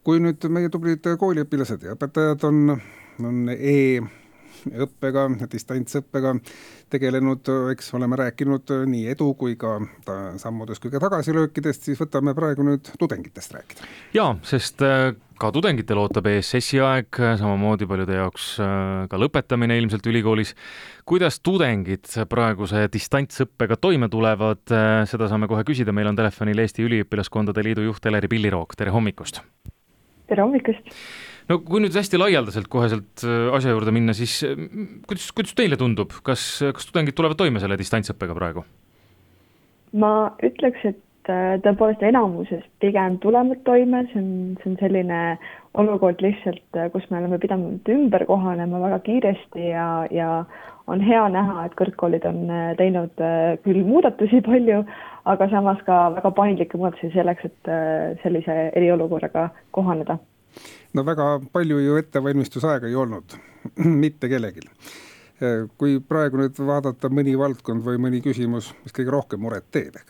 Kui nüüd meie tublid kooliõpilased ja õpetajad on e-õppega, distantsõppega tegelenud, eks oleme rääkinud nii edu kui ka sammudest kui ka tagasilöökidest, siis võtame praegu nüüd tudengitest rääkida. Jaa, sest ka tudengitel ootab ESS-i aeg, samamoodi paljude jaoks ka lõpetamine ilmselt ülikoolis. Kuidas tudengid praeguse distantsõppega toime tulevad, seda saame kohe küsida. Meil on telefonil Eesti Üliõpilaskondade Liidu juht Eleri Pilliroog. Tere hommikust! Tere hommikust! No kui nüüd hästi laialdaselt koheselt asja juurde minna, siis kuidas teile tundub? Kas tudengid tulevad toime selle distantsõppega praegu? Ma ütleks, et tõepoolest enamuses pigem tulevad toime. See on selline olukord lihtsalt, kus me oleme pidanud ümber kohanema väga kiiresti ja on hea näha, et kõrgkoolid on teinud küll muudatusi palju, aga samas ka väga paindlikke muudatusi selleks, et sellise eriolukorraga kohaneda. No väga palju ju ettevalmistusaega ei olnud, mitte kellelgi. Kui praegu nüüd vaadata mõni valdkond või mõni küsimus, mis kõige rohkem muret teeb?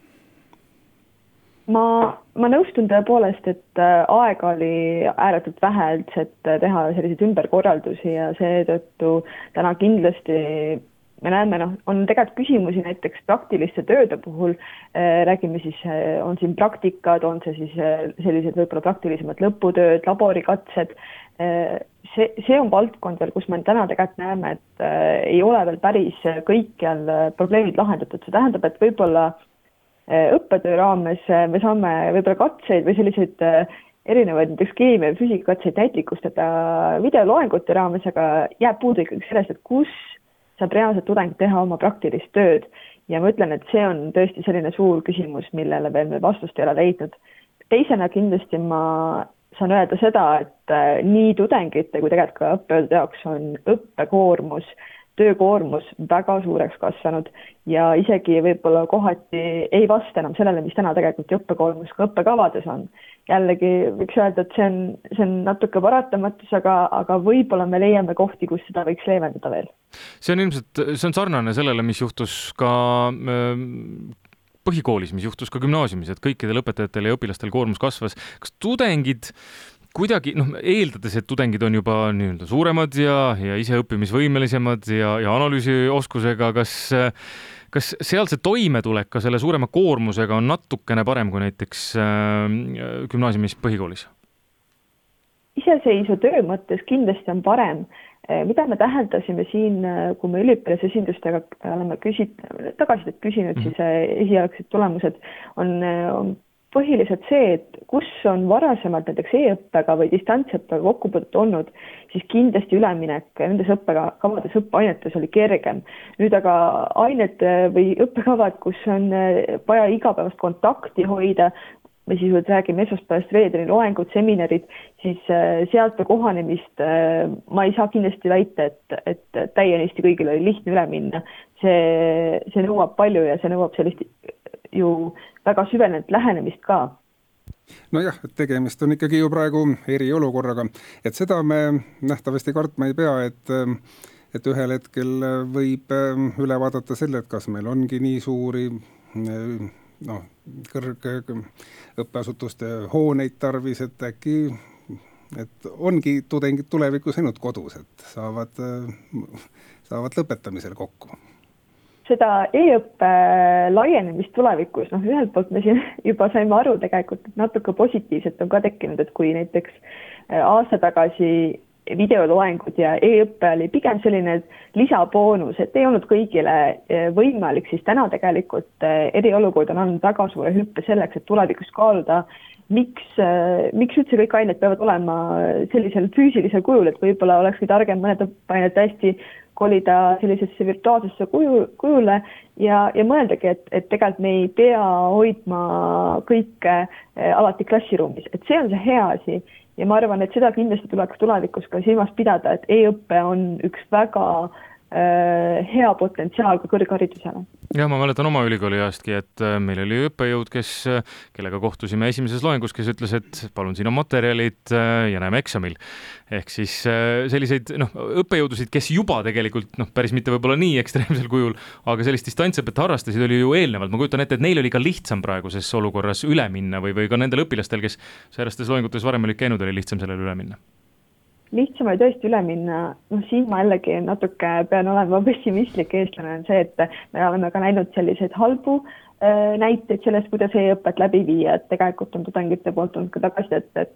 Ma nõustun tõepoolest, et aega oli ääretult vähe üldse, et teha selliseid ümberkorraldusi ja seetõttu täna kindlasti me näeme, on tegelikult küsimusi näiteks praktiliste tööde puhul, räägime siis, on siin praktikad, on see siis sellised võib-olla praktilisemad lõputööd, laborikatsed. See on valdkond veel, kus me täna tegelikult näeme, et ei ole veel päris kõikjal probleemid lahendatud. See tähendab, et võib-olla õppetöö raames me saame võib-olla katseid või selliseid erinevaid näiteks keemia ja füüsikakatseid näitlikustada videoloengute raames, aga jääb puudu ikkagi sellest, et kus saab reaalselt tudeng teha oma praktilist tööd. Ja ma ütlen, et see on tõesti selline suur küsimus, millele veel me vastust ei ole leidnud. Teisena kindlasti ma saan öelda seda, et nii tudengite kui tegelikult ka õppejõudude jaoks on õppekoormus, töökoormus väga suureks kasvanud ja isegi võib-olla kohati ei vasta enam sellele, mis täna tegelikult õppekoormus ka õppekavades on. Jällegi võiks öelda, et see on natuke paratamatus, aga võib-olla me leiame kohti, kus seda võiks leevendada veel. See on sarnane sellele, mis juhtus ka põhikoolis, mis juhtus ka gümnaasiumis, et kõikidel õpetajatel ja õpilastel koormus kasvas. Kas tudengid kuidagi, eeldades, et tudengid on juba nii-öelda suuremad ja ise õppimisvõimelisemad ja analüüsioskusega, kas seal see toimetulek ka selle suurema koormusega on natukene parem kui näiteks gümnaasiumis põhikoolis? Iseseisva töö mõttes kindlasti on parem. Mida me täheldasime siin, kui me üliõpilasesindustega oleme tagasisidet küsinud, siis esialgsed tulemused on põhiliselt see, et kus on varasemalt näiteks e-õppega või distantsõppega kokkupuudet olnud, siis kindlasti üleminek nendes õppekavades õppeainetes oli kergem. Nüüd aga ained või õppekavad, kus on vaja igapäevast kontakti hoida, me siis räägime esmaspäevast reedeni loengud, seminarid, siis sealt kohanemist ma ei saa kindlasti väita, et täienisti kõigil oli lihtne üle minna. See nõuab palju ja see nõuab sellist ju väga süvenenud lähenemist ka. Nojah, et tegemist on ikkagi ju praegu eriolukorraga, et seda me nähtavasti kartma ei pea, et ühel hetkel võib üle vaadata selle, et kas meil ongi nii suuri kõrgõppeasutuste hooneid tarvis, et äkki et ongi tudengid tulevikus ainult kodus, et saavad lõpetamisel kokku. Seda e-õppe laienemist tulevikus, ühelt poolt me siin juba saime aru tegelikult, et natuke positiivselt on ka tekkinud, et kui näiteks aasta tagasi videoloengud ja e-õppe oli pigem selline lisaboonus, et ei olnud kõigile võimalik, siis täna tegelikult eriolukord on andnud väga suure hüppe selleks, et tulevikus kaaluda, miks üldse kõik ained peavad olema sellisel füüsilisel kujul, et võib-olla olekski targem mõned õppeained hästi kolida sellisesse virtuaalsesse kujule ja mõeldagi, et tegelikult me ei pea hoidma kõike alati klassiruumis. Et see on see hea asi ja ma arvan, et seda kindlasti tuleks tulevikus ka silmas pidada, et e-õppe on üks väga hea potentsiaal ka kõrgharidusele. Jah, ma mäletan oma ülikooli ajastki, et meil oli õppejõud, kellega kohtusime esimeses loengus, kes ütles, et palun, siin on materjalid ja näeme eksamil. Ehk siis selliseid õppejõudusid, kes juba tegelikult päris mitte võib-olla nii ekstreemsel kujul, aga sellist distantsõpet harrastasid oli ju eelnevalt. Ma kujutan ette, et neil oli ka lihtsam praeguses olukorras üle minna või ka nendel õpilastel, kes säärastes loengutes varem olid käinud, oli lihtsam sellele üle minna. Lihtsam oli tõesti üle minna, siin ma jällegi natuke pean olema pessimistlik eestlane on see, et me oleme ka näinud selliseid halbu näiteid sellest, kuidas e-õpet läbi viia, et tegelikult on tudengite poolt olnud ka tagasisidet,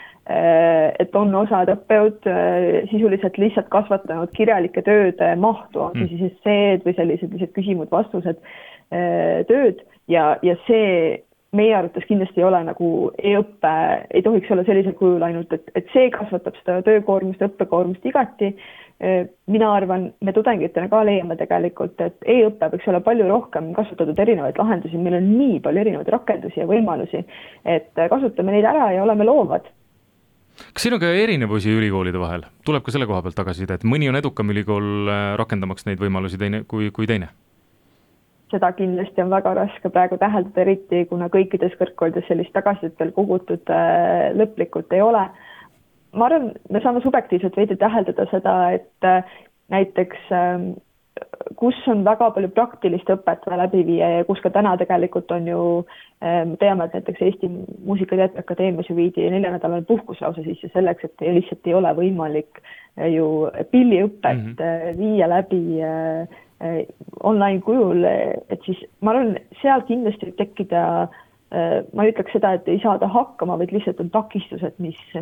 et on osad õppejõud sisuliselt lihtsalt kasvatanud kirjalike tööde mahtu, on siis esseed või sellised küsimused-vastused tööd ja see meie arvates kindlasti ei ole nagu e-õppe, ei tohiks olla sellisel kujul ainult, et see kasvatab seda töökoormust, õppekoormust igati. Mina arvan, me tudengitena ka leiame tegelikult, et e-õppe võiks olla palju rohkem kasutatud erinevaid lahendusi, meil on nii palju erinevaid rakendusi ja võimalusi, et kasutame neid ära ja oleme loovad. Kas siin on ka erinevusi ülikoolide vahel? Tuleb ka selle koha pealt tagasiside, et mõni on edukam ülikool rakendamaks neid võimalusi kui teine? Seda kindlasti on väga raske praegu täheldada, eriti kuna kõikides kõrgkoolides sellist tagasisidet veel kogutud lõplikult ei ole. Ma arvan, me saame subjektiivselt veidi täheldada seda, et näiteks kus on väga palju praktilist õpet läbi viia ja kus ka täna tegelikult on ju, teame, et näiteks Eesti Muusika- ja Teatriakadeemias ju viidi 4-nädalane puhkuslause sisse selleks, et lihtsalt ei ole võimalik ju pilliõpet viia läbi online kujul, et siis ma arvan, seal kindlasti tekkida, ma ei ütleks seda, et ei saada hakkama, vaid lihtsalt on takistused,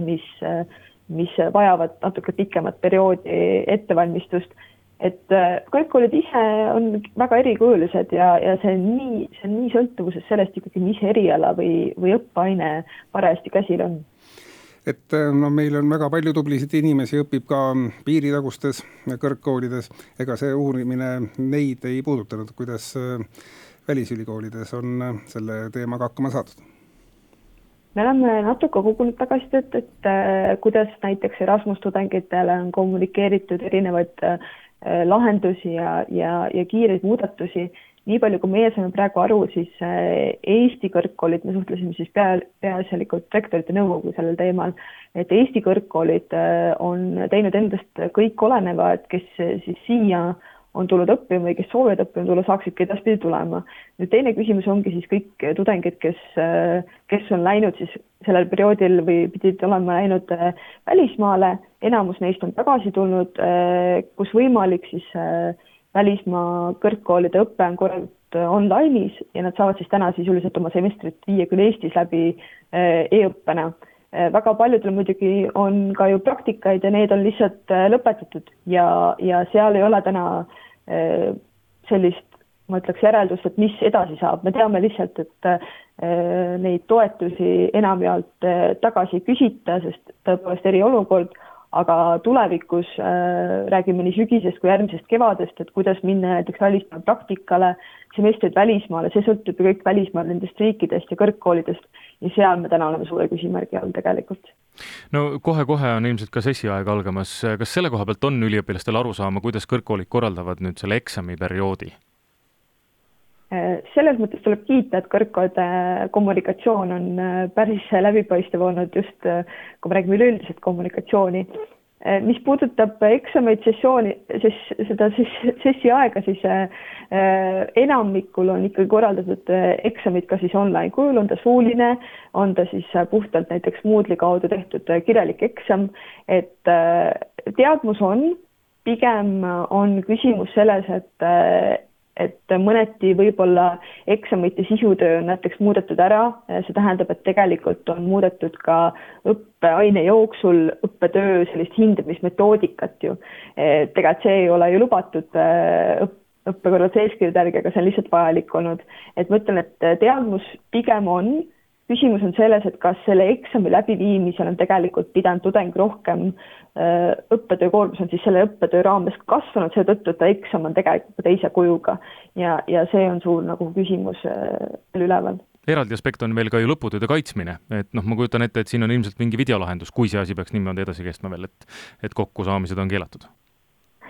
mis vajavad natuke pikemat perioodi ettevalmistust. Et kõrgkoolid ise on väga erikujulised ja see on nii sõltuvuses sellest ikkagi, mis eriala või õppeaine parajasti käsil on. Et meil on väga palju tublisid inimesi, õpib ka piiritagustes kõrgkoolides. Ega see uurimine neid ei puudutanud, kuidas välisülikoolides on selle teemaga hakkama saadud? Me oleme natuke kogunud tagasisidet, et kuidas näiteks Erasmus tudengitele on kommunikeeritud erinevaid lahendusi ja kiireid muudatusi. Nii palju, kui meie saame praegu aru, siis Eesti kõrgkoolid, me suhtlesime siis peaasjalikult rektorite nõukogu sellel teemal, et Eesti kõrgkoolid on teinud endast kõik oleneva, et kes siis siia on tulnud õppima või kes soovivad õppima tulla, saaksid edaspidi tulema. Nüüd teine küsimus ongi siis kõik tudengid, kes on läinud siis sellel perioodil või pidid olema läinud välismaale, enamus neist on tagasi tulnud, kus võimalik siis välismaa kõrgkoolide õppe on korraldatud online'is ja nad saavad siis täna sisuliselt oma semestrit viia küll Eestis läbi e-õppena. Väga paljudel muidugi on ka ju praktikaid ja need on lihtsalt lõpetatud ja seal ei ole täna sellist, ma ütleks järeldust, et mis edasi saab. Me teame lihtsalt, et neid toetusi enamjaolt tagasi küsita, sest tõepoolest eriolukord, aga tulevikus räägime nii sügisest kui järgmisest kevadest, et kuidas minna näiteks välismaal praktikale, semestrid välismaale, see sõltub kõik välismaal nendest riikidest ja kõrgkoolidest ja seal me täna oleme suure küsimärgi all tegelikult. No kohe-kohe on ilmselt ka sessi aeg algamas. Kas selle koha pealt on üliõpilastel aru saama, kuidas kõrgkoolid korraldavad nüüd selle eksamiperioodi? Selles mõttes tuleb kiita, et kõrgkoolide kommunikatsioon on päris läbipaistev olnud just, kui me räägime üleüldiselt kommunikatsiooni. Mis puudutab eksameid seda sessi aega, siis enamikul on ikkagi korraldatud eksamid ka siis online kujul, on ta suuline, on ta siis puhtalt näiteks Moodle'i kaudu tehtud kirjalik eksam, et teadmus on, pigem on küsimus selles, et mõneti võib-olla eksamite sisutöö on näiteks muudetud ära, see tähendab, et tegelikult on muudetud ka õppeaine jooksul õppetöö sellist hindamismetoodikat ju. Tegelikult see ei ole ju lubatud õppekorralduse eeskirjade järgi, aga see on lihtsalt vajalik olnud. Et ma ütlen, et teadmus pigem on, küsimus on selles, et kas selle eksami läbiviimisel on tegelikult pidanud tudeng rohkem õppetöö koormus on siis selle õppetöö raames kasvanud, seetõttu, et eksam on tegelikult teise kujuga ja see on suur nagu küsimus üleval. Eraldi aspekt on veel ka ju lõputööde kaitsmine, et ma kujutan ette, et siin on ilmselt mingi videolahendus, kui see asi peaks niimoodi edasi kestma veel, et kokkusaamised on keelatud.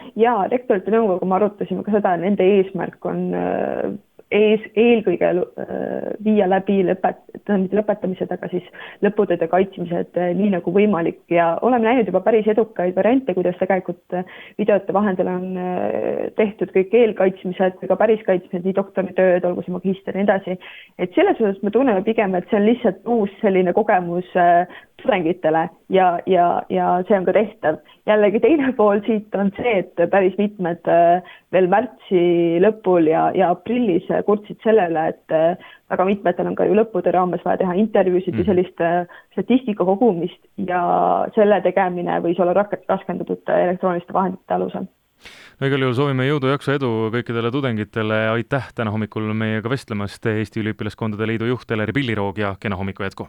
ja rektorite nõukogu me arutasime ka seda, nende eesmärk on eelkõige viia läbi lõpetamised, aga siis lõputööde kaitsmised nii nagu võimalik ja oleme näinud juba päris edukaid variante, kuidas tegelikult videote vahendel on tehtud kõik eelkaitsmised või ka päris kaitsmised, nii doktoritööd, olgu see magister ja nii edasi. Et selles osas me tunneme pigem, et see on lihtsalt uus selline kogemus tudengitele ja see on ka tehtav. Jällegi teine pool siit on see, et päris mitmed veel märtsi lõpul ja aprillis kurtsid sellele, et väga mitmetel on ka ju lõppude raames vaja teha intervjuusid või sellist statistika kogumist ja selle tegemine võis olla raskendatud elektrooniliste vahendite alusel. No igal juhul soovime jõudu, jaksu, edu kõikidele tudengitele. Aitäh täna hommikul meiega vestlemast Eesti Üliõpilaskondade Liidu juht Eleri Pilliroog ja kena hommiku jätku!